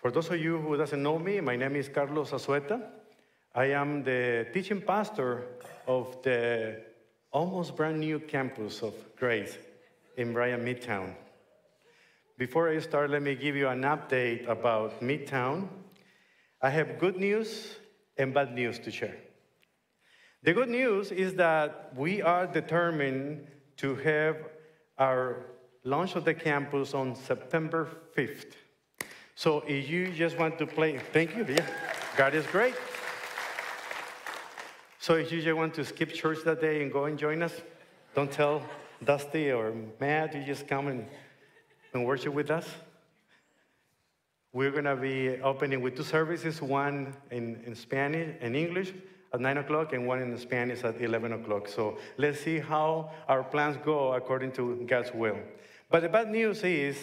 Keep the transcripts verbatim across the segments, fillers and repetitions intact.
For those of you who doesn't know me, my name is Carlos Azueta. I am the teaching pastor of the almost brand new campus of Grace in Bryan Midtown. Before I start, let me give you an update about Midtown. I have good news and bad news to share. The good news is that we are determined to have our launch of the campus on September fifth. So if you just want to play, thank you, yeah, God is great. So if you just want to skip church that day and go and join us, don't tell Dusty or Matt, you just come and, and worship with us. We're going to be opening with two services, one in, in Spanish and English at nine o'clock and one in Spanish at eleven o'clock. So let's see how our plans go according to God's will. But the bad news is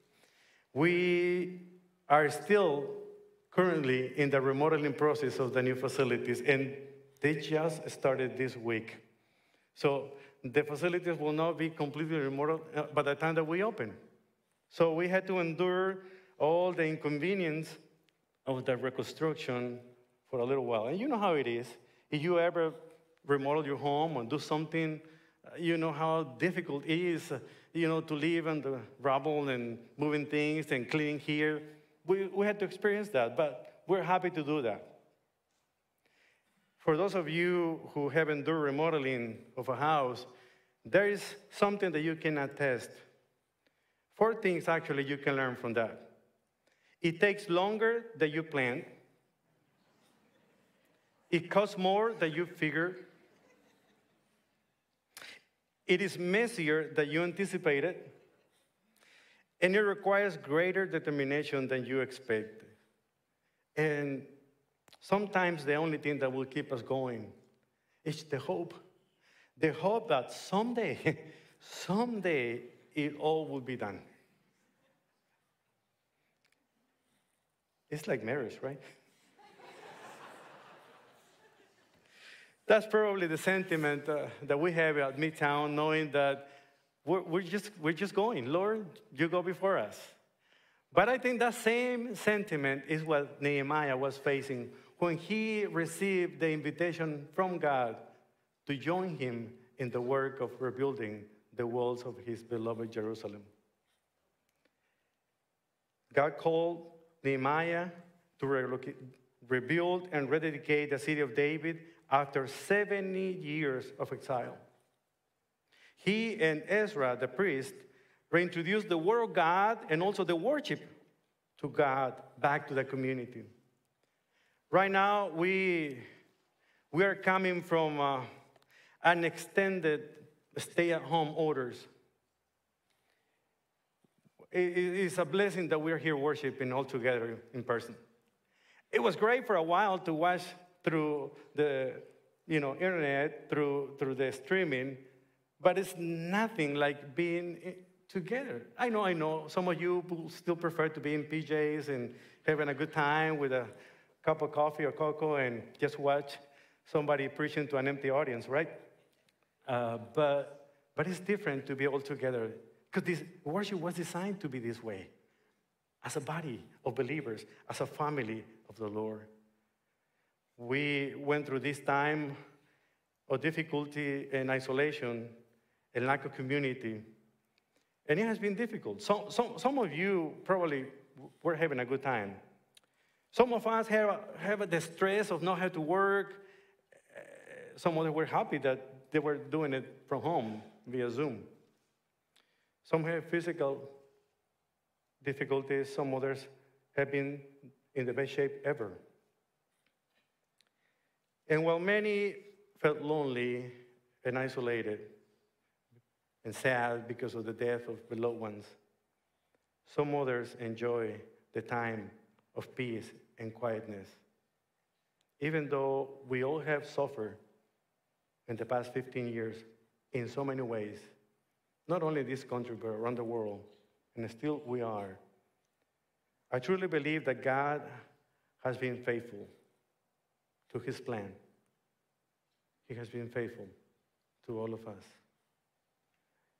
we are still currently in the remodeling process of the new facilities, and they just started this week. So the facilities will not be completely remodeled by the time that we open. So we had to endure all the inconvenience of the reconstruction for a little while. And you know how it is. If you ever remodel your home or do something, you know how difficult it is, you know, to live in the rubble and moving things and cleaning here. We, we had to experience that, but we're happy to do that. For those of you who haven't done remodeling of a house, there is something that you can attest. Four things, actually, you can learn from that. It takes longer than you planned. It costs more than you figured. It is messier than you anticipated. And it requires greater determination than you expected. And sometimes the only thing that will keep us going is the hope. The hope that someday, someday, it all will be done. It's like marriage, right? That's probably the sentiment uh, that we have at Midtown, knowing that we're, we're, just, we're just going. Lord, you go before us. But I think that same sentiment is what Nehemiah was facing when he received the invitation from God to join him in the work of rebuilding the walls of his beloved Jerusalem. God called Nehemiah to relocate, rebuild and rededicate the city of David after seventy years of exile. He and Ezra, the priest, reintroduced the word of God and also the worship to God back to the community. Right now, we, we are coming from uh, an extended stay-at-home orders. It, it's a blessing that we're here worshiping all together in person. It was great for a while to watch through the you know, internet, through, through the streaming, but it's nothing like being together. I know, I know, some of you still prefer to be in P Js and having a good time with a cup of coffee or cocoa and just watch somebody preaching to an empty audience, right? Uh, but, but it's different to be all together, because this worship was designed to be this way, as a body of believers, as a family of the Lord. We went through this time of difficulty and isolation and lack of community, and it has been difficult. Some, some, some of you probably were having a good time. Some of us have, have the stress of not having to work. Some others were happy that they were doing it from home via Zoom. Some have physical difficulties. Some others have been in the best shape ever. And while many felt lonely and isolated and sad because of the death of beloved ones, some others enjoy the time of peace and quietness. Even though we all have suffered in the past fifteen years in so many ways, not only in this country, but around the world, and still we are. I truly believe that God has been faithful to his plan. He has been faithful to all of us.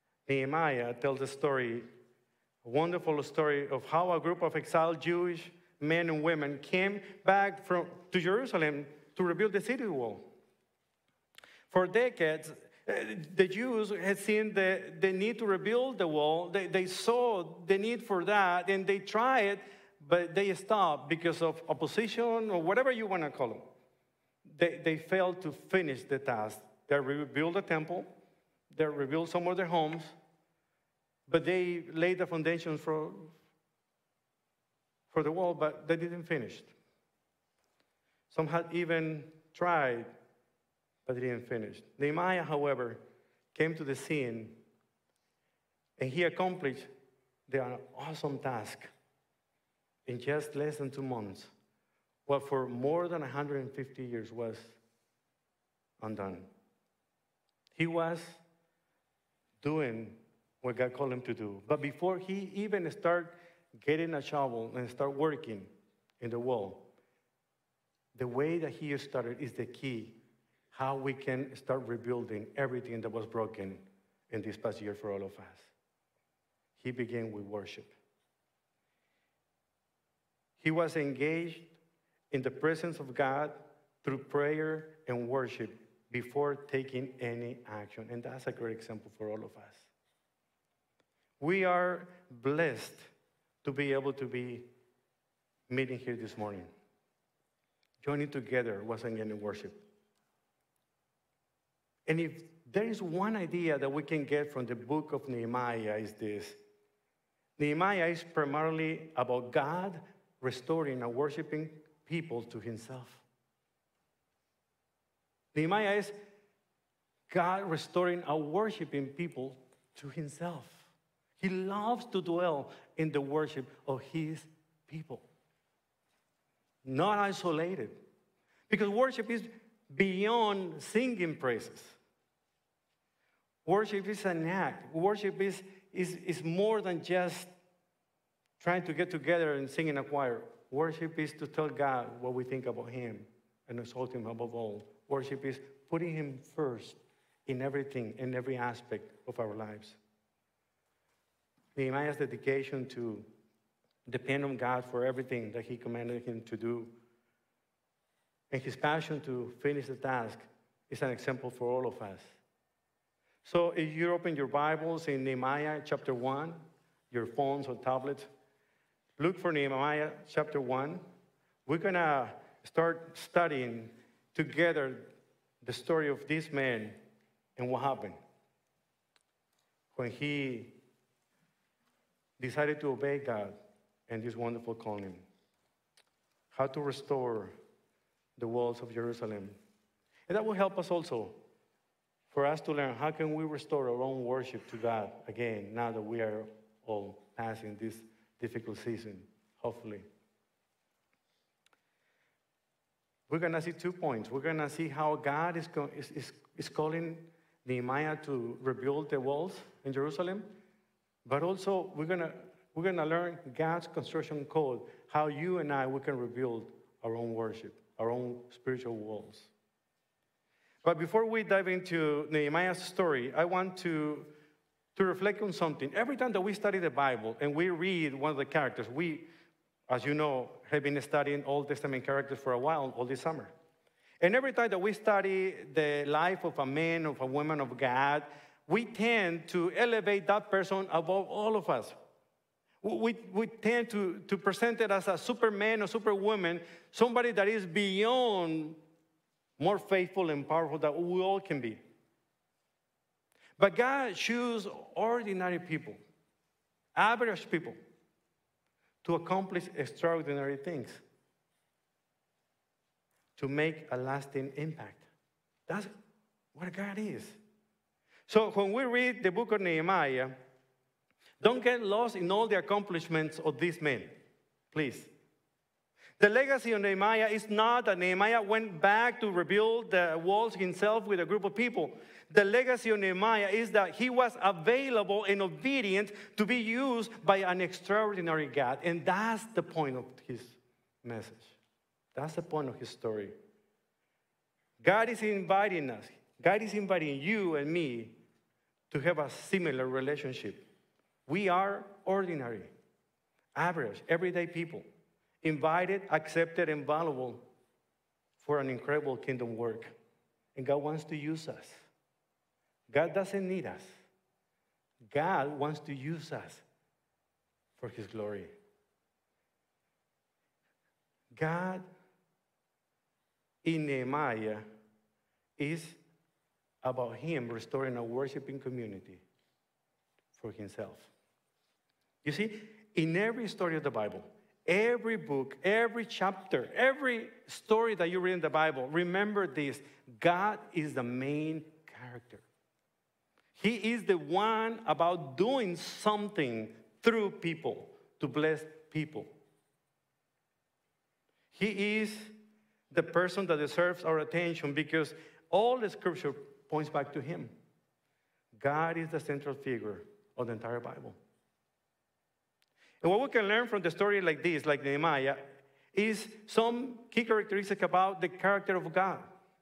Nehemiah tells a story, a wonderful story of how a group of exiled Jewish men and women came back from, to Jerusalem to rebuild the city wall. For decades, uh, the Jews had seen the, the need to rebuild the wall. They, they saw the need for that, and they tried, but they stopped because of opposition or whatever you want to call it. They, they failed to finish the task. They rebuilt the temple. They rebuilt some of their homes, but they laid the foundations for, for the wall, but they didn't finish. Some had even tried, but they didn't finish. Nehemiah, however, came to the scene, and he accomplished the awesome task in just less than two months, what for more than one hundred fifty years was undone. He was doing what God called him to do. But before he even started getting a shovel and start working in the wall, the way that he started is the key, how we can start rebuilding everything that was broken in this past year for all of us. He began with worship. He was engaged in the presence of God through prayer and worship before taking any action. And that's a great example for all of us. We are blessed to be able to be meeting here this morning. Joining together once again in worship. And if there is one idea that we can get from the book of Nehemiah is this. Nehemiah is primarily about God restoring and worshiping people to himself. Nehemiah is God restoring and worshiping people to himself. He loves to dwell in the worship of his people. Not isolated. Because worship is beyond singing praises. Worship is an act. Worship is, is, is more than just trying to get together and sing in a choir. Worship is to tell God what we think about him and exalt him above all. Worship is putting him first in everything, in every aspect of our lives. Nehemiah's dedication to depend on God for everything that he commanded him to do, and his passion to finish the task is an example for all of us. So if you open your Bibles in Nehemiah chapter one, your phones or tablets, look for Nehemiah chapter one. We're going to start studying together the story of this man and what happened when he decided to obey God and this wonderful calling. How to restore the walls of Jerusalem. And that will help us also for us to learn how can we restore our own worship to God again now that we are all passing this difficult season, hopefully. We're going to see two points. We're going to see how God is, is, is, is calling Nehemiah to rebuild the walls in Jerusalem, but also we're going to we're going to learn God's construction code, how you and I, we can rebuild our own worship, our own spiritual walls. But before we dive into Nehemiah's story, I want to, to reflect on something. Every time that we study the Bible and we read one of the characters, we, as you know, have been studying Old Testament characters for a while, all this summer. And every time that we study the life of a man, of a woman of God, we tend to elevate that person above all of us. We, we tend to, to present it as a superman or superwoman, somebody that is beyond more faithful and powerful than we all can be. But God chooses ordinary people, average people, to accomplish extraordinary things, to make a lasting impact. That's what God is. So when we read the book of Nehemiah, don't get lost in all the accomplishments of these men, please. The legacy of Nehemiah is not that Nehemiah went back to rebuild the walls himself with a group of people. The legacy of Nehemiah is that he was available and obedient to be used by an extraordinary God. And that's the point of his message. That's the point of his story. God is inviting us. God is inviting you and me to have a similar relationship. We are ordinary, average, everyday people invited, accepted, and valuable for an incredible kingdom work. And God wants to use us. God doesn't need us. God wants to use us for his glory. God in Nehemiah is about him restoring a worshiping community for himself. You see, in every story of the Bible, every book, every chapter, every story that you read in the Bible, remember this: God is the main character. He is the one about doing something through people to bless people. He is the person that deserves our attention because all the scripture points back to him. God is the central figure of the entire Bible. And what we can learn from the story like this, like Nehemiah, is some key characteristics about the character of God.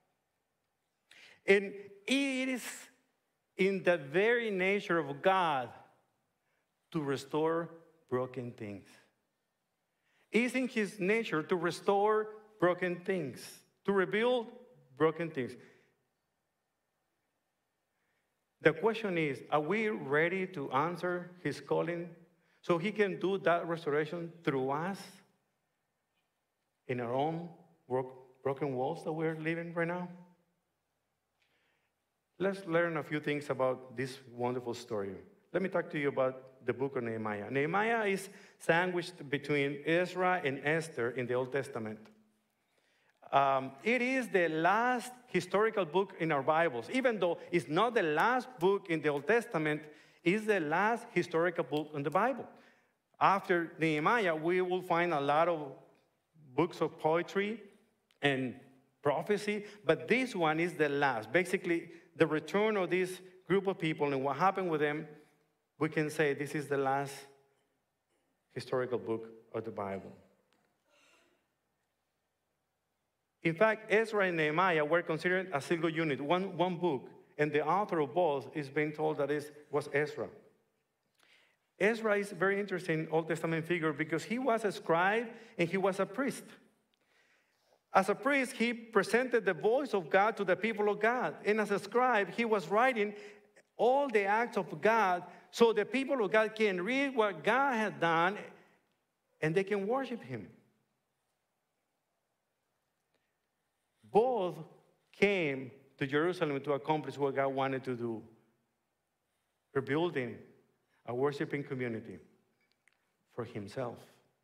And it is in the very nature of God to restore broken things. It is in his nature to restore broken things, to rebuild broken things. The question is, are we ready to answer his calling so he can do that restoration through us in our own broken walls that we're living right now? Let's learn a few things about this wonderful story. Let me talk to you about the book of Nehemiah. Nehemiah is sandwiched between Ezra and Esther in the Old Testament. Um, it is the last historical book in our Bibles. Even though it's not the last book in the Old Testament, it's the last historical book in the Bible. After Nehemiah, we will find a lot of books of poetry and prophecy, but this one is the last. Basically, the return of this group of people and what happened with them, we can say this is the last historical book of the Bible. In fact, Ezra and Nehemiah were considered a single unit, one, one book, and the author of both is being told that it was Ezra. Ezra is a very interesting Old Testament figure because he was a scribe and he was a priest. As a priest, he presented the voice of God to the people of God. And as a scribe, he was writing all the acts of God so the people of God can read what God had done and they can worship him. Both came to Jerusalem to accomplish what God wanted to do, rebuilding a worshiping community for himself.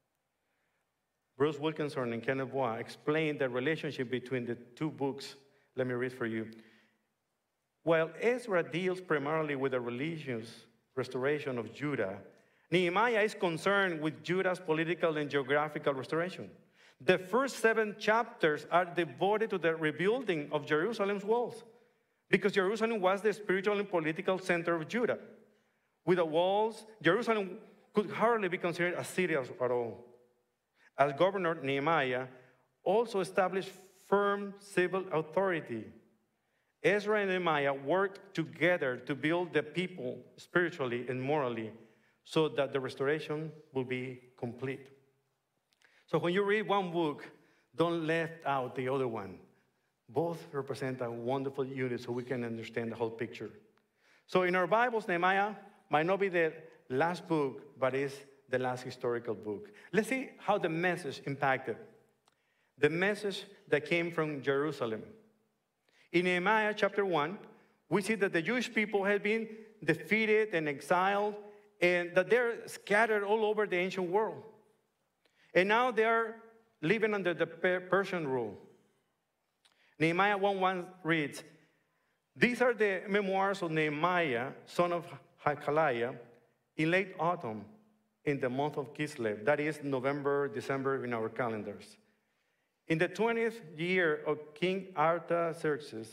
Bruce Wilkinson and Kenneth Bois explained the relationship between the two books. Let me read for you. While Ezra deals primarily with the religious restoration of Judah, Nehemiah is concerned with Judah's political and geographical restoration. The first seven chapters are devoted to the rebuilding of Jerusalem's walls because Jerusalem was the spiritual and political center of Judah. With the walls, Jerusalem could hardly be considered a city at all. As governor, Nehemiah also established firm civil authority. Ezra and Nehemiah worked together to build the people spiritually and morally so that the restoration will be complete. So when you read one book, don't left out the other one. Both represent a wonderful unit so we can understand the whole picture. So in our Bibles, Nehemiah might not be the last book, but is the last historical book. Let's see how the message impacted. The message that came from Jerusalem. In Nehemiah chapter one, we see that the Jewish people had been defeated and exiled, and that they're scattered all over the ancient world. And now they are living under the Persian rule. Nehemiah one one reads, "These are the memoirs of Nehemiah, son of Hakaliah, in late autumn, in the month of Kislev," that is November, December in our calendars. "In the twentieth year of King Artaxerxes,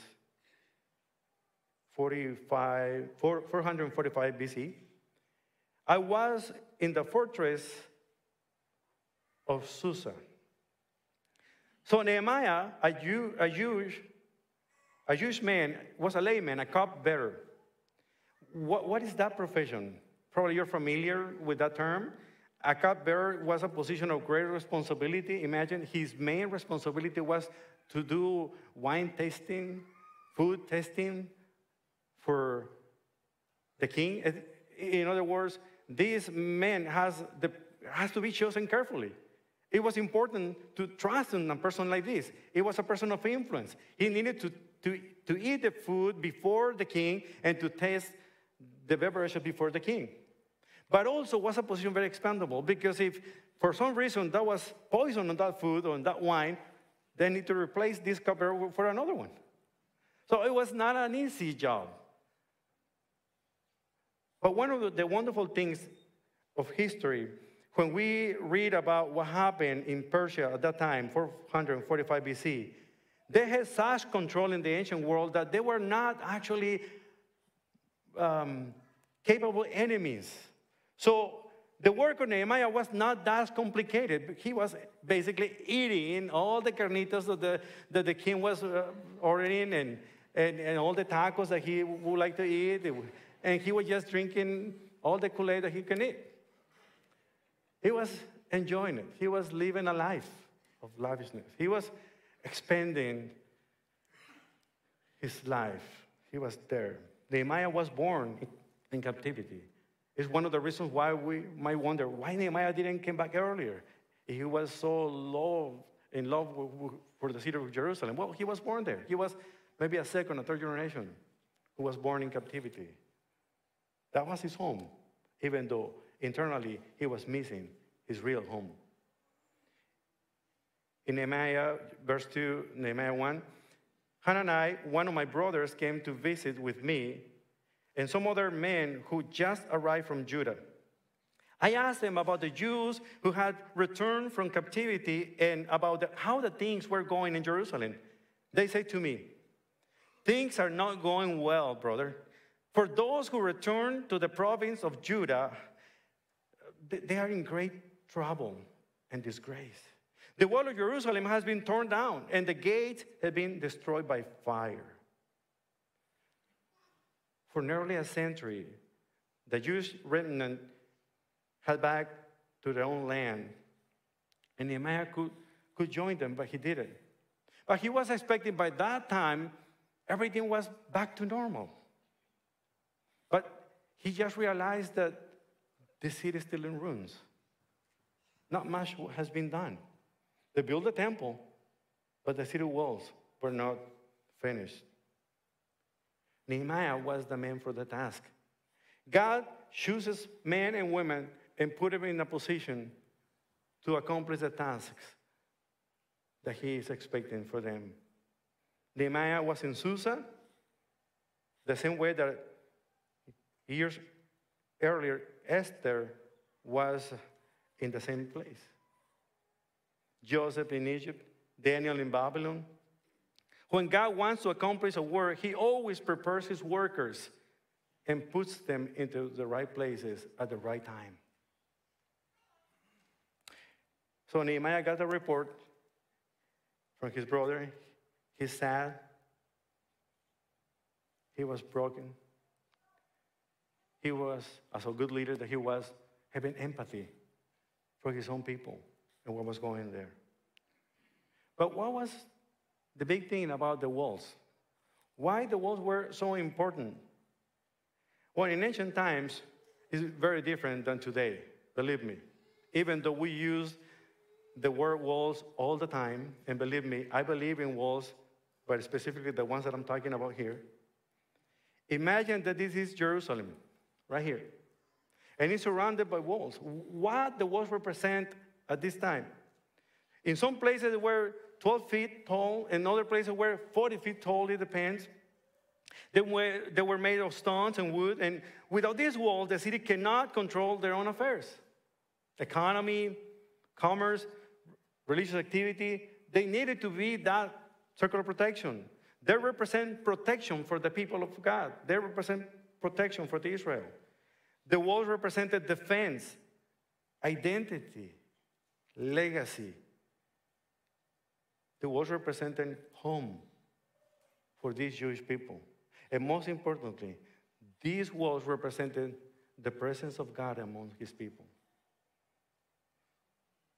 forty-five, four forty-five B C, I was in the fortress of Susa." So Nehemiah, a, Jew, a, Jewish, a Jewish man, was a layman, a cupbearer. What, what is that profession? Probably you're familiar with that term. A cupbearer was a position of great responsibility. Imagine his main responsibility was to do wine tasting, food tasting for the king. In other words, this man has, the, has to be chosen carefully. It was important to trust in a person like this. It was a person of influence. He needed to, to, to eat the food before the king and to taste the beverage before the king. But also was a position very expandable, because if for some reason there was poison on that food or on that wine, they need to replace this cupbearer for another one. So it was not an easy job. But one of the, the wonderful things of history, when we read about what happened in Persia at that time, four forty-five B C, they had such control in the ancient world that they were not actually um, capable enemies. So the work of Nehemiah was not that complicated. He was basically eating all the carnitas that the, that the king was uh, ordering, and, and, and all the tacos that he would like to eat. And he was just drinking all the Kool-Aid that he can eat. He was enjoying it. He was living a life of lavishness. He was expanding his life. He was there. Nehemiah was born in captivity. It's one of the reasons why we might wonder why Nehemiah didn't come back earlier. He was so low, in love for the city of Jerusalem. Well, he was born there. He was maybe a second or third generation who was born in captivity. That was his home, even though internally he was missing his real home. In Nehemiah, verse two, Nehemiah one, Hanani, one of my brothers, came to visit with me and some other men who just arrived from Judah. I asked them about the Jews who had returned from captivity and about the, how the things were going in Jerusalem. They said to me, things are not going well, brother. For those who return to the province of Judah, they are in great trouble and disgrace. The wall of Jerusalem has been torn down, and the gates have been destroyed by fire. For nearly a century, the Jewish remnant had back to their own land, and Nehemiah could, could join them, but he didn't. But he was expecting by that time, everything was back to normal. But he just realized that the city is still in ruins. Not much has been done. They built a temple, but the city walls were not finished. Nehemiah was the man for the task. God chooses men and women and put them in a position to accomplish the tasks that he is expecting for them. Nehemiah was in Susa, the same way that years earlier Esther was in the same place. Joseph in Egypt, Daniel in Babylon. When God wants to accomplish a work, he always prepares his workers and puts them into the right places at the right time. So Nehemiah got a report from his brother. He's sad. He was broken. He was, as a good leader that he was, having empathy for his own people and what was going there. But what was the big thing about the walls? Why the walls were so important? Well, in ancient times, it's very different than today, believe me. Even though we use the word walls all the time, and believe me, I believe in walls, but specifically the ones that I'm talking about here. Imagine that this is Jerusalem, right here. And it's surrounded by walls. What the walls represent at this time? In some places they were twelve feet tall, and other places were forty feet tall, it depends. They were, they were made of stones and wood, and without these walls, the city cannot control their own affairs. Economy, commerce, religious activity, they needed to be that circle of protection. They represent protection for the people of God. They represent protection for the Israel. The walls represented defense, identity, legacy. The walls represented home for these Jewish people. And most importantly, these walls represented the presence of God among his people.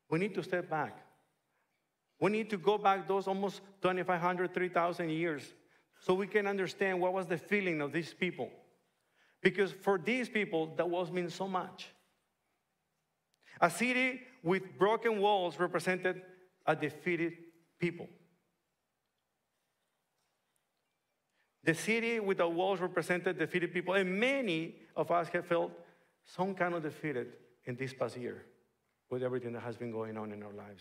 We need to step back. We need to go back those almost twenty-five hundred, three thousand years so we can understand what was the feeling of these people. Because for these people, that walls mean so much. A city with broken walls represented a defeated people. The city with the walls represented defeated people, and many of us have felt some kind of defeated in this past year with everything that has been going on in our lives.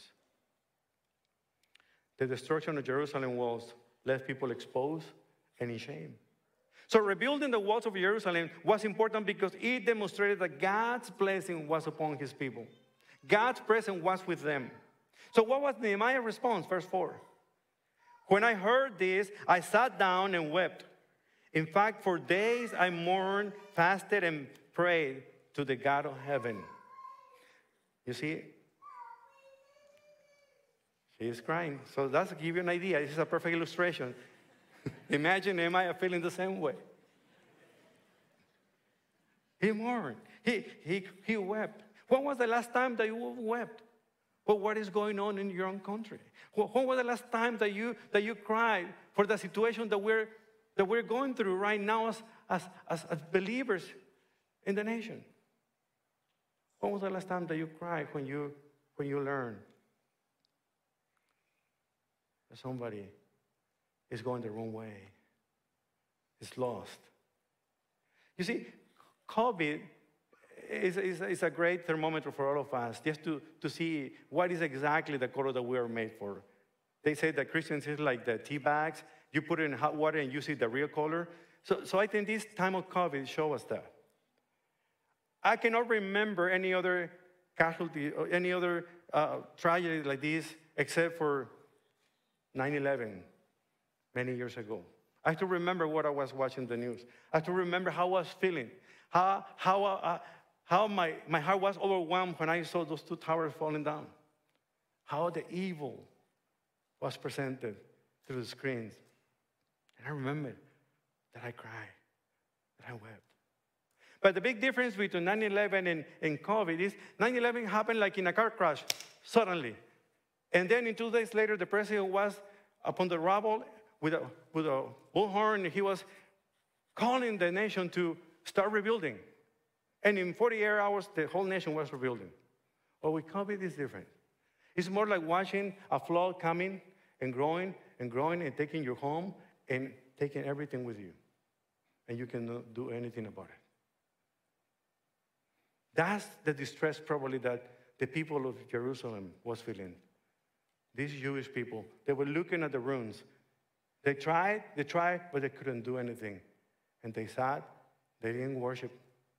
The destruction of Jerusalem walls left people exposed and in shame. So rebuilding the walls of Jerusalem was important because it demonstrated that God's blessing was upon his people. God's presence was with them. So what was Nehemiah's response? Verse four. When I heard this, I sat down and wept. In fact, for days I mourned, fasted, and prayed to the God of heaven. You see, she is crying. So that's to give you an idea. This is a perfect illustration. Imagine Nehemiah feeling the same way. He mourned. He, he, he wept. When was the last time that you wept? Well, what is going on in your own country? When was the last time that you, that you cried for the situation that we're, that we're going through right now as, as, as, as believers in the nation? When was the last time that you cried when you, when you learned that somebody is going the wrong way, is lost? You see, COVID is, is, is a great thermometer for all of us, just to, to see what is exactly the color that we are made for. They say that Christians is like the tea bags. You put it in hot water and you see the real color. So, so I think this time of COVID shows us that. I cannot remember any other casualty or any other uh, tragedy like this except for nine eleven many years ago. I have to remember what I was watching the news. I have to remember how I was feeling, how, how, uh, how my, my heart was overwhelmed when I saw those two towers falling down, how the evil was presented through the screens. And I remember that I cried, that I wept. But the big difference between nine eleven and, and COVID is nine eleven happened like in a car crash, suddenly. And then in two days later, the president was upon the rubble with a, with a bullhorn. He was calling the nation to start rebuilding. And in forty-eight hours, the whole nation was rebuilding. But with COVID, it's different. It's more like watching a flood coming and growing and growing and taking your home and taking everything with you. And you cannot do anything about it. That's the distress probably that the people of Jerusalem was feeling. These Jewish people, they were looking at the ruins. They tried, they tried, but they couldn't do anything. And they sat, they didn't worship.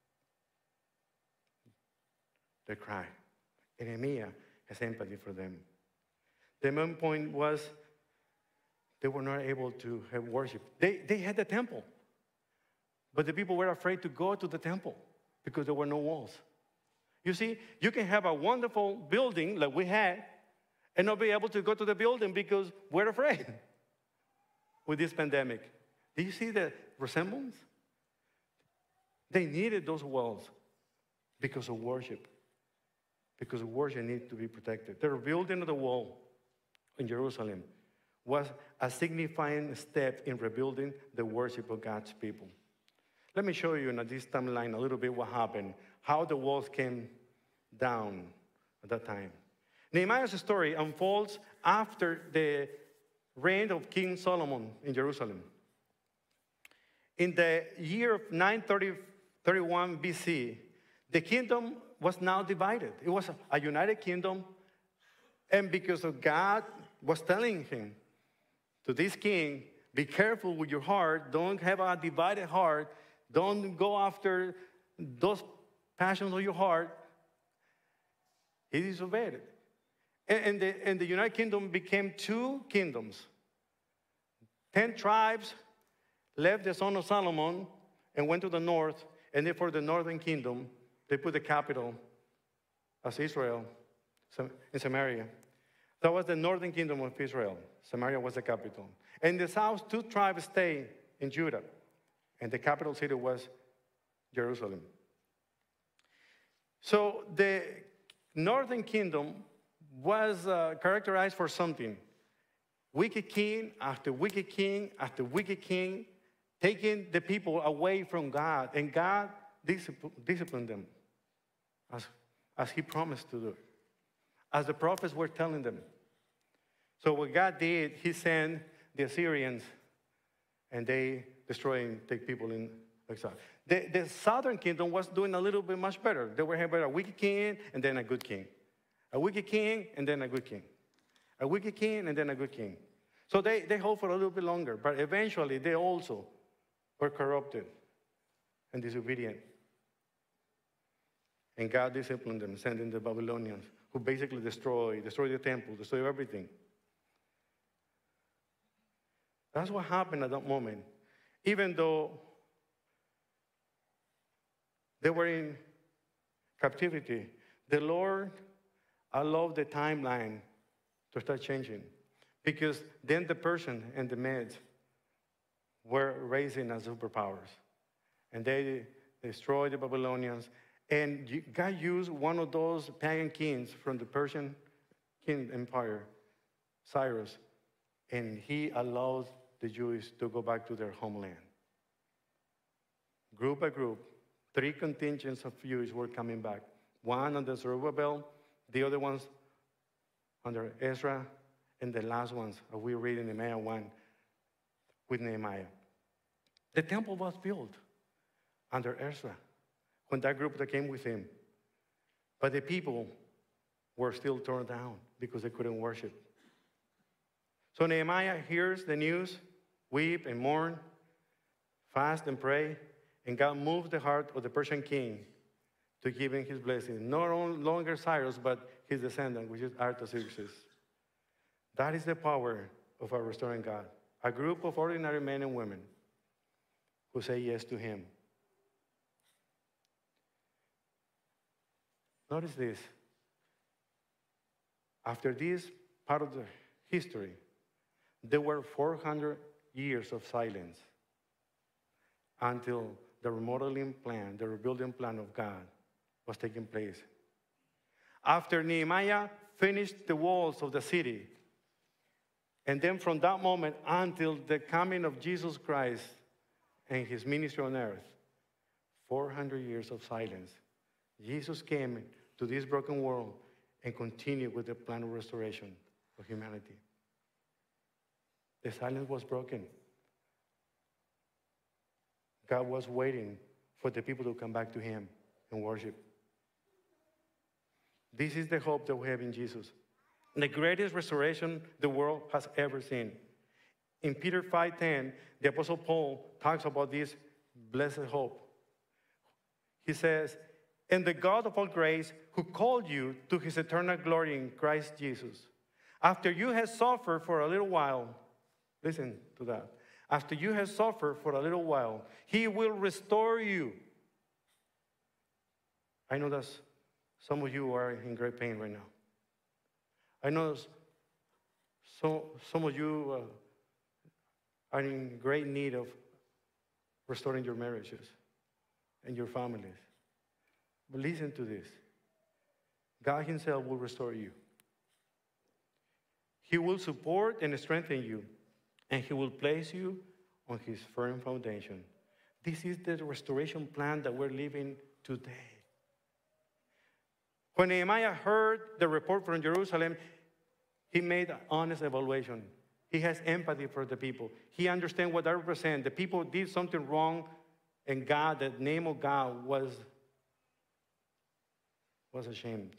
They cried. And Nehemiah has empathy for them. The main point was they were not able to have worship. They, they had the temple, but the people were afraid to go to the temple because there were no walls. You see, you can have a wonderful building like we had and not be able to go to the building because we're afraid with this pandemic. Do you see the resemblance? They needed those walls because of worship, because worship needed to be protected. The rebuilding of the wall in Jerusalem was a signifying step in rebuilding the worship of God's people. Let me show you in this timeline a little bit what happened, how the walls came down at that time. Nehemiah's story unfolds after the reign of King Solomon in Jerusalem. In the year of nine thirty-one B C, the kingdom was now divided. It was a united kingdom, and because of God was telling him, to this king, be careful with your heart, don't have a divided heart, don't go after those passions of your heart. He disobeyed it. And, and, the, and the United Kingdom became two kingdoms. Ten tribes left the son of Solomon and went to the north, and therefore the northern kingdom, they put the capital as Israel in Samaria. That was the northern kingdom of Israel. Samaria was the capital. In the south, two tribes stayed in Judah, and the capital city was Jerusalem. So the northern kingdom was uh, characterized for something. Wicked king after wicked king after wicked king, taking the people away from God, and God discipl- disciplined them as, as he promised to do, as the prophets were telling them. So what God did, he sent the Assyrians, and they destroyed and take people in exile. The, the southern kingdom was doing a little bit much better. They were having a wicked king and then a good king. A wicked king and then a good king. A wicked king and then a good king. So they, they hold for a little bit longer, but eventually they also were corrupted and disobedient. And God disciplined them, sending the Babylonians, who basically destroyed, destroyed the temple, destroyed everything. That's what happened at that moment. Even though they were in captivity, the Lord allowed the timeline to start changing. Because then the Persians and the Medes were raising as superpowers. And they destroyed the Babylonians. And God used one of those pagan kings from the Persian king empire, Cyrus, and he allowed the Jews to go back to their homeland. Group by group, three contingents of Jews were coming back. One under Zerubbabel, the other ones under Ezra, and the last ones, as we read in Nehemiah one, with Nehemiah. The temple was built under Ezra, when that group that came with him. But the people were still torn down because they couldn't worship. So Nehemiah hears the news, weep and mourn, fast and pray, and God moved the heart of the Persian king to give him his blessing. No longer Cyrus, but his descendant, which is Artaxerxes. That is the power of our restoring God. A group of ordinary men and women who say yes to him. Notice this. After this part of the history, there were four hundred years of silence until the remodeling plan, the rebuilding plan of God was taking place. After Nehemiah finished the walls of the city, and then from that moment until the coming of Jesus Christ and his ministry on earth, four hundred years of silence. Jesus came to this broken world and continued with the plan of restoration of humanity. The silence was broken. God was waiting for the people to come back to him and worship. This is the hope that we have in Jesus. The greatest restoration the world has ever seen. In Peter five ten, the Apostle Paul talks about this blessed hope. He says, "And the God of all grace, who called you to his eternal glory in Christ Jesus, after you have suffered for a little while," listen to that, "after you have suffered for a little while, he will restore you." I know that some of you are in great pain right now. I know so, some of you uh, are in great need of restoring your marriages and your families. But listen to this. God himself will restore you. He will support and strengthen you, and he will place you on his firm foundation. This is the restoration plan that we're living today. When Nehemiah heard the report from Jerusalem, he made an honest evaluation. He has empathy for the people. He understands what that represents. The people did something wrong, and God, the name of God, was, was ashamed.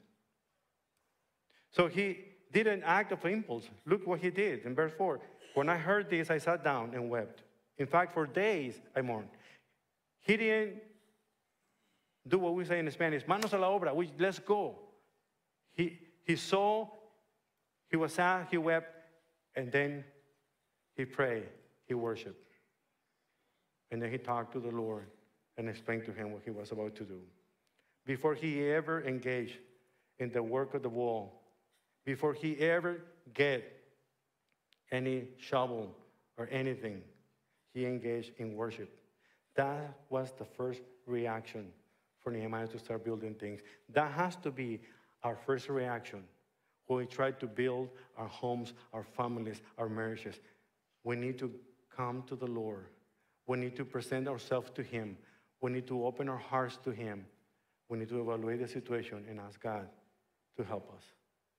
So he did an act of impulse. Look what he did in verse four. "When I heard this, I sat down and wept. In fact, for days I mourned." He didn't do what we say in Spanish, manos a la obra, we, let's go. He, he saw, he was sad, he wept, and then he prayed, he worshiped. And then he talked to the Lord and explained to him what he was about to do. Before he ever engaged in the work of the wall, before he ever get any shovel or anything, he engaged in worship. That was the first reaction for Nehemiah to start building things. That has to be our first reaction when we try to build our homes, our families, our marriages. We need to come to the Lord. We need to present ourselves to Him. We need to open our hearts to Him. We need to evaluate the situation and ask God to help us.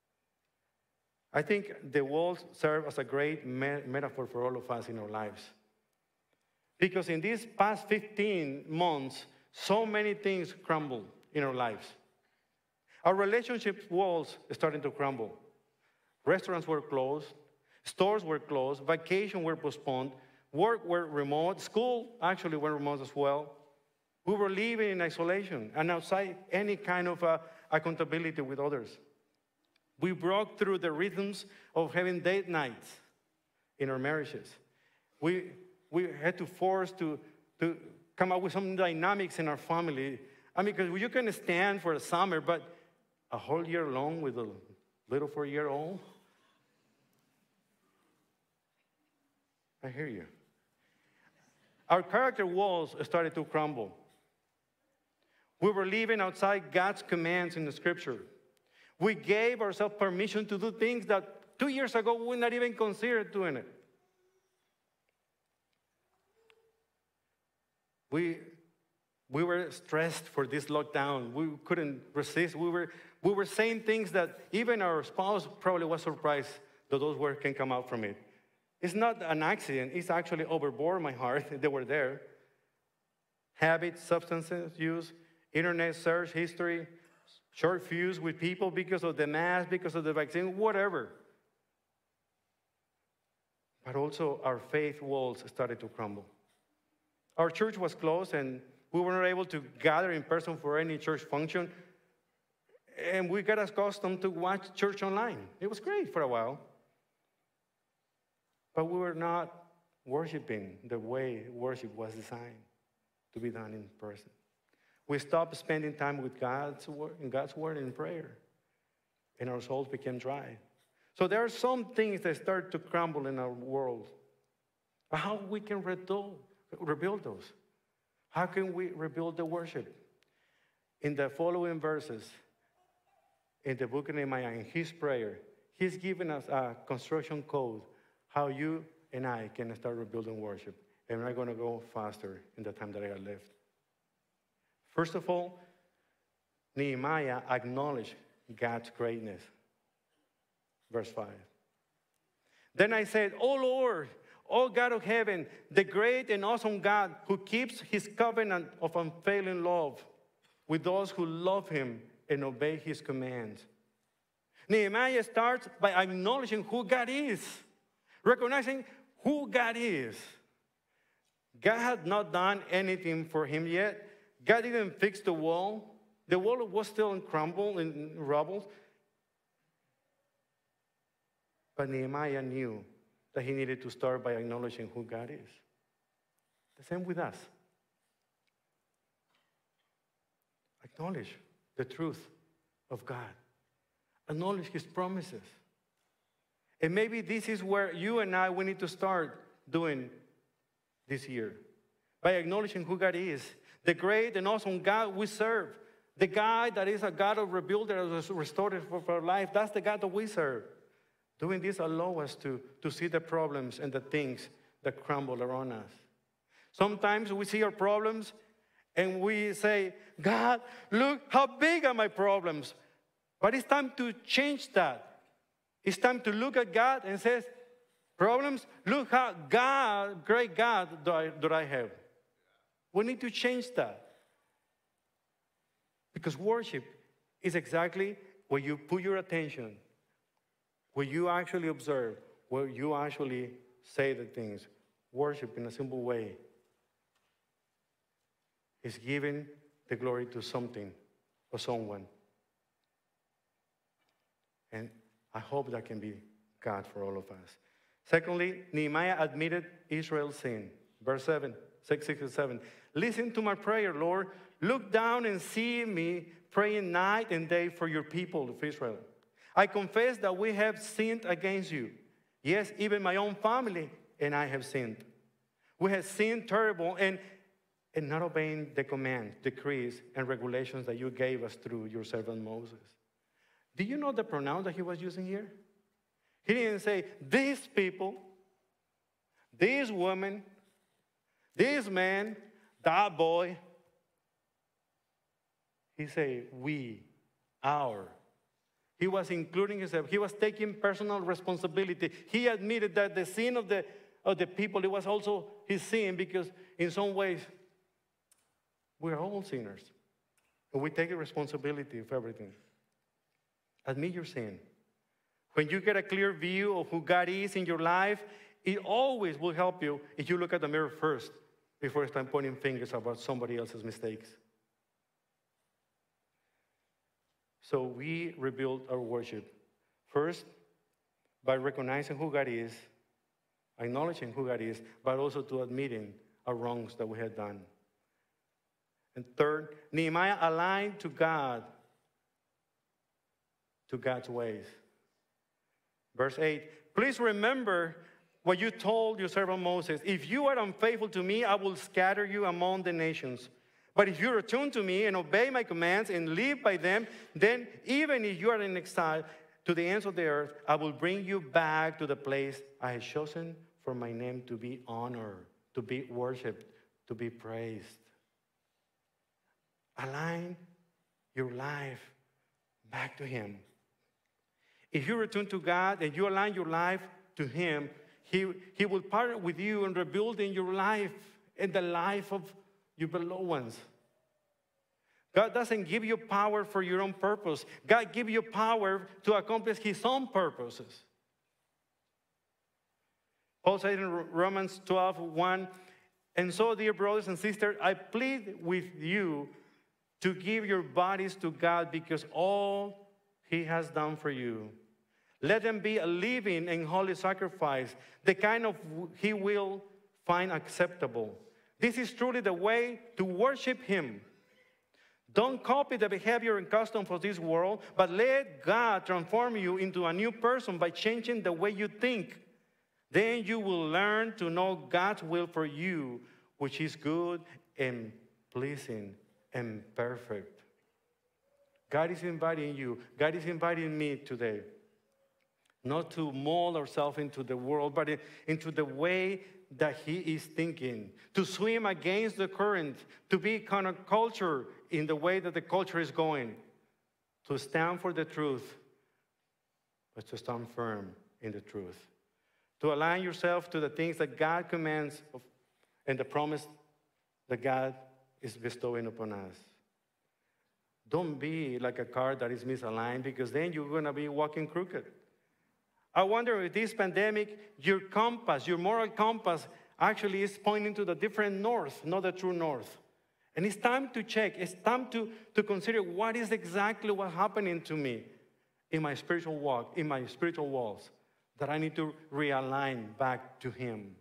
I think the walls serve as a great me- metaphor for all of us in our lives. Because in these past fifteen months, so many things crumbled in our lives. Our relationship walls are starting to crumble. Restaurants were closed. Stores were closed. Vacations were postponed. Work were remote. School actually went remote as well. We were living in isolation and outside any kind of uh, accountability with others. We broke through the rhythms of having date nights in our marriages. We, we had to force to, to come up with some dynamics in our family. I mean, because you can stand for the summer, but a whole year long with a little four-year-old? I hear you. Our character walls started to crumble. We were living outside God's commands in the Scripture. We gave ourselves permission to do things that two years ago we would not even consider doing it. We, we were stressed for this lockdown. We couldn't resist. We were, we were saying things that even our spouse probably was surprised that those words can come out from it. It's not an accident. It's actually overboard my heart. They were there. Habits, substances use, internet search history, short fuse with people because of the mask, because of the vaccine, whatever. But also our faith walls started to crumble. Our church was closed and we were not able to gather in person for any church function. And we got accustomed to watch church online. It was great for a while. But we were not worshiping the way worship was designed to be done in person. We stopped spending time with God's word, in God's word and prayer, and our souls became dry. So there are some things that start to crumble in our world. But how we can rebuild, rebuild those? How can we rebuild the worship? In the following verses, in the book of Nehemiah, in his prayer, he's given us a construction code how you and I can start rebuilding worship. And we're going to go faster in the time that I have left. First of all, Nehemiah acknowledged God's greatness. Verse five. Then I said, "O Lord, O God of heaven, the great and awesome God who keeps his covenant of unfailing love with those who love him and obey his commands." Nehemiah starts by acknowledging who God is, recognizing who God is. God had not done anything for him yet. God didn't fix the wall. The wall was still in crumble, in rubble. But Nehemiah knew that he needed to start by acknowledging who God is. The same with us. Acknowledge the truth of God. Acknowledge his promises. And maybe this is where you and I, we need to start doing this year. By acknowledging who God is. The great and awesome God we serve. The God that is a God of rebuilder, that restored for our life. That's the God that we serve. Doing this allows us to, to see the problems and the things that crumble around us. Sometimes we see our problems and we say, "God, look how big are my problems." But it's time to change that. It's time to look at God and say, "Problems, look how God, great God do I, do I have." We need to change that. Because worship is exactly where you put your attention, where you actually observe, where you actually say the things. Worship in a simple way is giving the glory to something or someone. And I hope that can be God for all of us. Secondly, Nehemiah admitted Israel's sin. Verse seven, six, six, and seven. "Listen to my prayer, Lord. Look down and see me praying night and day for your people of Israel. I confess that we have sinned against you. Yes, even my own family and I have sinned. We have sinned terrible and, and not obeying the commands, decrees, and regulations that you gave us through your servant Moses. Do you know the pronoun that he was using here? He didn't say, these people, these women, this man, that boy. He said, we, our. He was including himself. He was taking personal responsibility. He admitted that the sin of the, of the people, it was also his sin, because in some ways, we're all sinners. And we take the responsibility of everything. Admit your sin. When you get a clear view of who God is in your life, it always will help you if you look at the mirror first before you start pointing fingers about somebody else's mistakes. So we rebuild our worship. First, by recognizing who God is, acknowledging who God is, but also to admitting our wrongs that we had done. And third, Nehemiah aligned to God, to God's ways. Verse eight, please remember what you told your servant Moses. If you are unfaithful to me, I will scatter you among the nations. But if you return to me and obey my commands and live by them, then even if you are in exile to the ends of the earth, I will bring you back to the place I have chosen for my name to be honored, to be worshipped, to be praised. Align your life back to him. If you return to God and you align your life to him, he, he will partner with you in rebuilding your life and the life of your beloved ones. God doesn't give you power for your own purpose. God gives you power to accomplish his own purposes. Paul said in Romans twelve, one, and so, dear brothers and sisters, I plead with you to give your bodies to God because all he has done for you. Let them be a living and holy sacrifice, the kind of he will find acceptable. This is truly the way to worship him. Don't copy the behavior and customs of this world, but let God transform you into a new person by changing the way you think. Then you will learn to know God's will for you, which is good and pleasing and perfect. God is inviting you. God is inviting me today not to mold ourselves into the world, but into the way that he is thinking, to swim against the current, to be counterculture in the way that the culture is going, to stand for the truth, but to stand firm in the truth, to align yourself to the things that God commands of, and the promise that God is bestowing upon us. Don't be like a car that is misaligned, because then you're going to be walking crooked. I wonder if this pandemic, your compass, your moral compass, actually is pointing to the different north, not the true north. And it's time to check. It's time to, to consider what is exactly what's happening to me in my spiritual walk, in my spiritual walls, that I need to realign back to him.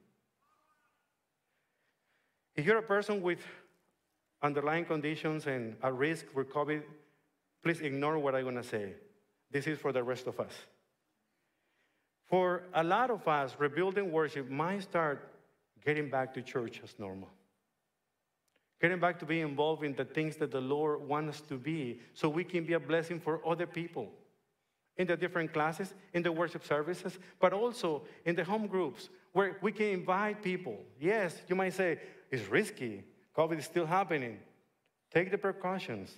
If you're a person with underlying conditions and a risk for COVID, please ignore what I'm going to say. This is for the rest of us. For a lot of us, rebuilding worship might start getting back to church as normal. Getting back to being involved in the things that the Lord wants us to be, so we can be a blessing for other people in the different classes, in the worship services, but also in the home groups where we can invite people. Yes, you might say, it's risky. COVID is still happening. Take the precautions.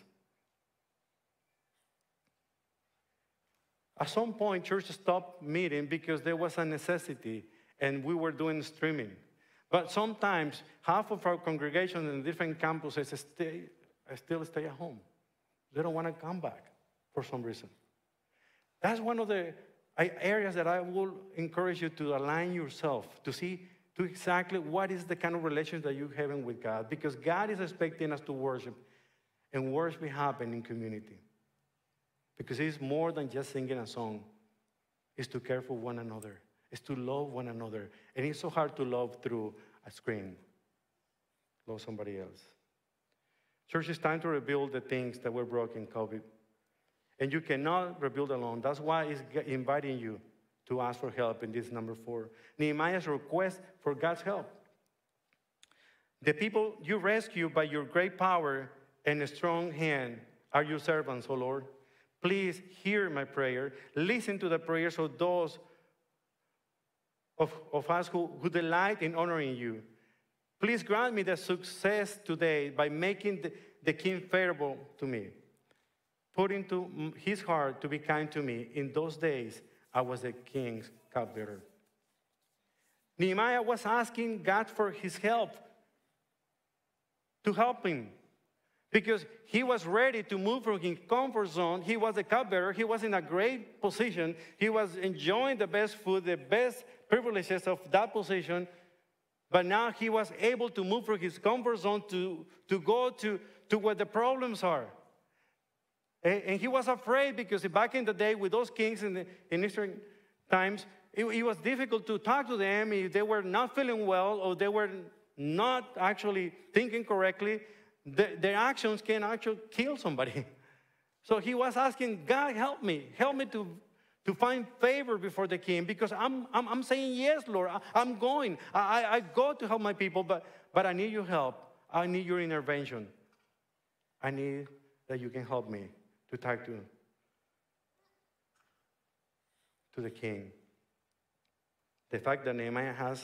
At some point, church stopped meeting because there was a necessity, and we were doing streaming. But sometimes, half of our congregations in different campuses stay, still stay at home. They don't want to come back for some reason. That's one of the areas that I will encourage you to align yourself, to see to exactly what is the kind of relationship that you're having with God, because God is expecting us to worship, and worship happen in community. Because it's more than just singing a song. It's to care for one another. It's to love one another. And it's so hard to love through a screen. Love somebody else. Church, it's time to rebuild the things that were broken in COVID. And you cannot rebuild alone. That's why it's inviting you to ask for help in this number four. Nehemiah's request for God's help. The people you rescue by your great power and a strong hand are your servants, O Lord. please hear my prayer. Listen to the prayers of those of, of us who, who delight in honoring you. Please grant me the success today by making the, the king favorable to me. Put into his heart to be kind to me. In those days, I was the king's cupbearer. Nehemiah was asking God for his help, to help him, because he was ready to move from his comfort zone. He was a cupbearer. He was in a great position. He was enjoying the best food, the best privileges of that position. But now he was able to move from his comfort zone to, to go to, to where the problems are. And, and he was afraid because back in the day with those kings in, the, in Eastern times, it, it was difficult to talk to them if they were not feeling well or they were not actually thinking correctly. The, their actions can actually kill somebody. So he was asking, God, help me. Help me to to find favor before the king, because I'm, I'm, I'm saying, yes, Lord, I, I'm going. I, I go to help my people, but, but I need your help. I need your intervention. I need that you can help me to talk to, to the king. The fact that Nehemiah has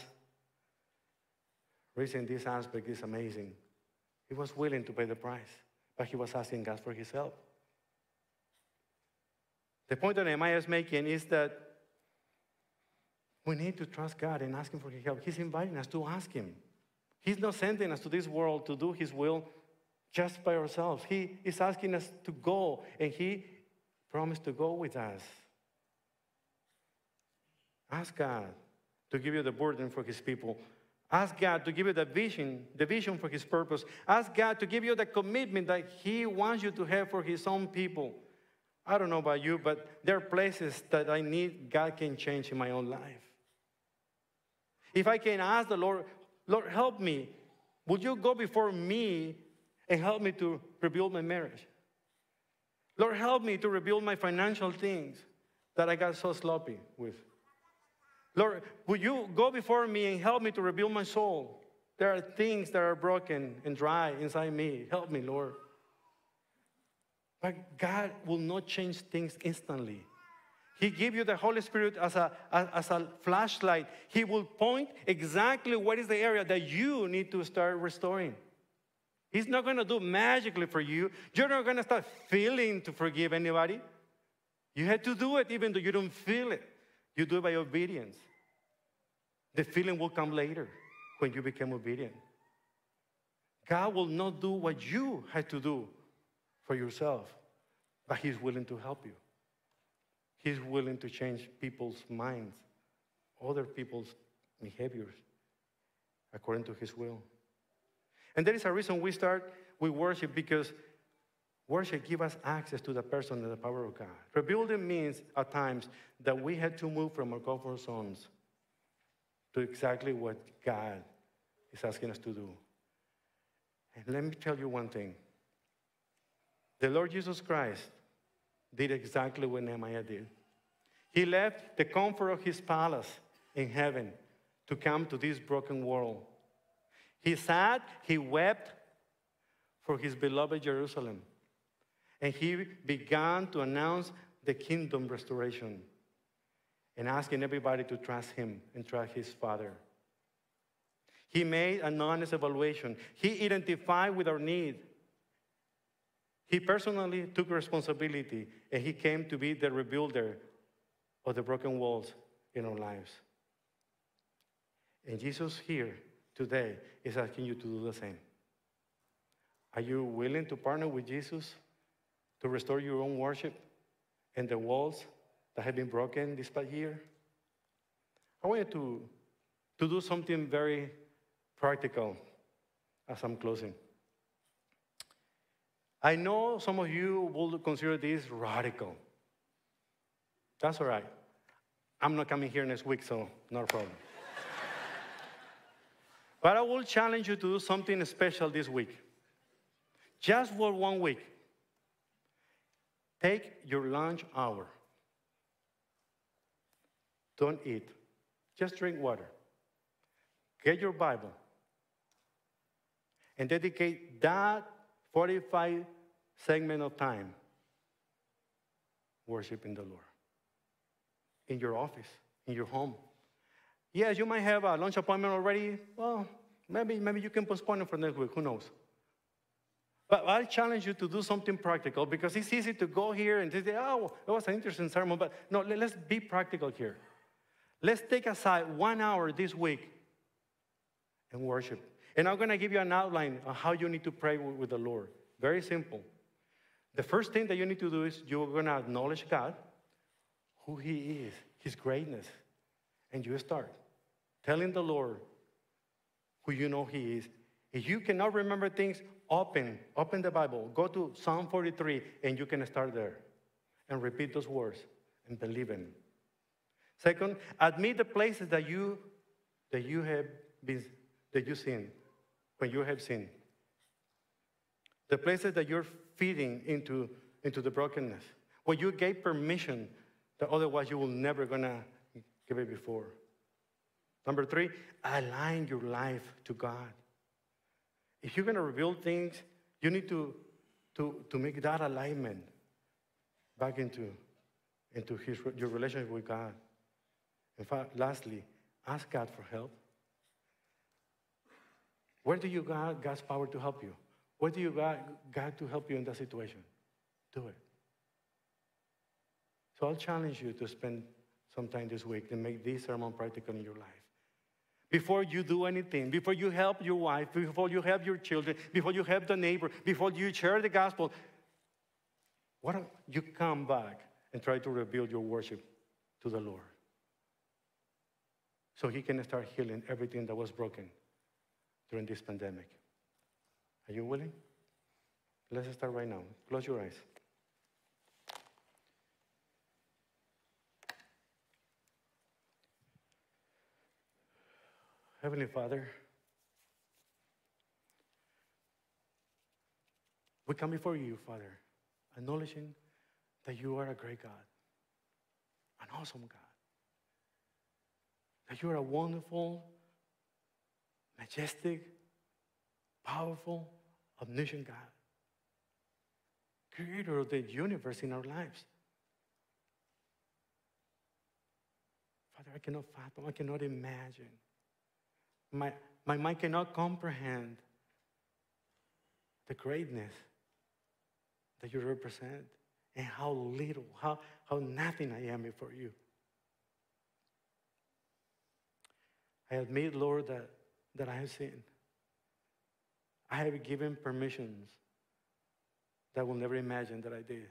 reason this aspect is amazing. He was willing to pay the price, but he was asking God for his help. The point that Nehemiah is making is that we need to trust God and ask him for his help. He's inviting us to ask him. He's not sending us to this world to do his will just by ourselves. He is asking us to go, and he promised to go with us. Ask God to give you the burden for his people. Ask God to give you the vision, the vision for his purpose. Ask God to give you the commitment that he wants you to have for his own people. I don't know about you, but there are places that I need God can change in my own life. If I can ask the Lord, Lord, help me. Would you go before me and help me to rebuild my marriage? Lord, help me to rebuild my financial things that I got so sloppy with. Lord, would you go before me and help me to rebuild my soul? There are things that are broken and dry inside me. Help me, Lord. But God will not change things instantly. He gives you the Holy Spirit as a, as a flashlight. He will point exactly what is the area that you need to start restoring. He's not going to do magically for you. You're not going to start feeling to forgive anybody. You had to do it even though you don't feel it. You do it by obedience. The feeling will come later when you become obedient. God will not do what you had to do for yourself, but he's willing to help you. He's willing to change people's minds, other people's behaviors, according to his will. And there is a reason we start with worship, because worship gives us access to the person and the power of God. Rebuilding means at times that we had to move from our comfort zones to exactly what God is asking us to do. And let me tell you one thing. The Lord Jesus Christ did exactly what Nehemiah did. He left the comfort of his palace in heaven to come to this broken world. He sat, he wept for his beloved Jerusalem. And he began to announce the kingdom restoration and asking everybody to trust him and trust his Father. He made an honest evaluation. He identified with our need. He personally took responsibility, and he came to be the rebuilder of the broken walls in our lives. And Jesus here today is asking you to do the same. Are you willing to partner with Jesus to restore your own worship and the walls that have been broken this past year? I want you to, to do something very practical as I'm closing. I know some of you will consider this radical. That's all right. I'm not coming here next week, so not a problem. But I will challenge you to do something special this week. Just for one week. Take your lunch hour. Don't eat. Just drink water. Get your Bible. And dedicate that forty-five segment of time worshiping the Lord. In your office, in your home. Yes, you might have a lunch appointment already. Well, maybe, maybe you can postpone it for next week. Who knows? But I challenge you to do something practical, because it's easy to go here and say, oh, it was an interesting sermon. But no, let's be practical here. Let's take aside one hour this week and worship. And I'm going to give you an outline on how you need to pray with the Lord. Very simple. The first thing that you need to do is you're going to acknowledge God, who He is, His greatness. And you start telling the Lord who you know He is. If you cannot remember things, open, open the Bible. Go to Psalm forty-three, and you can start there. And repeat those words and believe in them. Second, admit the places that you, that you have been, that you sinned, when you have sinned. The places that you're feeding into, into the brokenness. When you gave permission that otherwise you will never gonna give it before. Number three, align your life to God. If you're gonna rebuild things, you need to, to, to make that alignment back into, into his, your relationship with God. In fact, lastly, ask God for help. Where do you got God's power to help you? Where do you got God to help you in that situation? Do it. So I'll challenge you to spend some time this week to make this sermon practical in your life. Before you do anything, before you help your wife, before you help your children, before you help the neighbor, before you share the gospel, why don't you come back and try to rebuild your worship to the Lord, so He can start healing everything that was broken during this pandemic. Are you willing? Let's start right now. Close your eyes. Heavenly Father, we come before you, Father, acknowledging that you are a great God, an awesome God, that you are a wonderful, majestic, powerful, omniscient God, creator of the universe in our lives. Father, I cannot fathom, I cannot imagine. My, my mind cannot comprehend the greatness that you represent and how little, how, how nothing I am before you. I admit, Lord, that, that I have sinned. I have given permissions that I will never imagine that I did.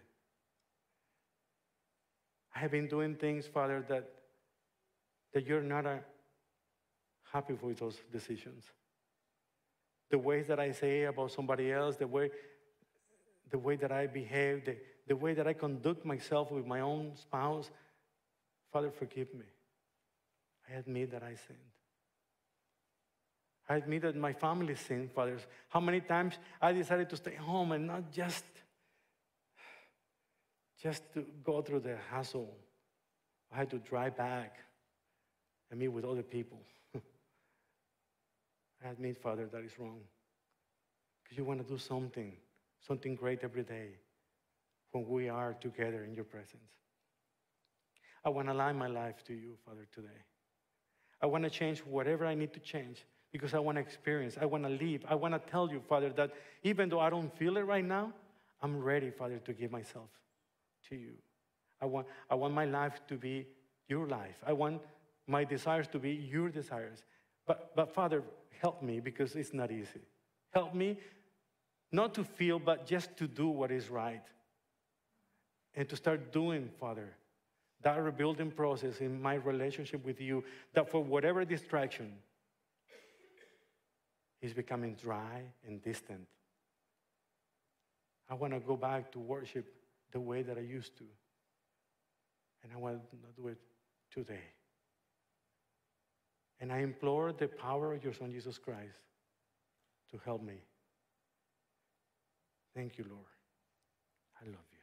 I have been doing things, Father, that, that you're not a, happy with those decisions. The ways that I say about somebody else, the way, the way that I behave, the, the way that I conduct myself with my own spouse, Father, forgive me. I admit that I sinned. I admit that my family sinned, Father. How many times I decided to stay home and not just, just to go through the hassle. I had to drive back and meet with other people. I admit, Father, that is wrong. Because you want to do something, something great every day when we are together in your presence. I want to align my life to you, Father, today. I want to change whatever I need to change because I want to experience, I want to live. I want to tell you, Father, that even though I don't feel it right now, I'm ready, Father, to give myself to you. I want, I want my life to be your life. I want my desires to be your desires. But, but Father, help me, because it's not easy. Help me not to feel, but just to do what is right. And to start doing, Father, that rebuilding process in my relationship with you, that for whatever distraction is becoming dry and distant. I want to go back to worship the way that I used to. And I want to do it today. And I implore the power of your Son, Jesus Christ, to help me. Thank you, Lord. I love you.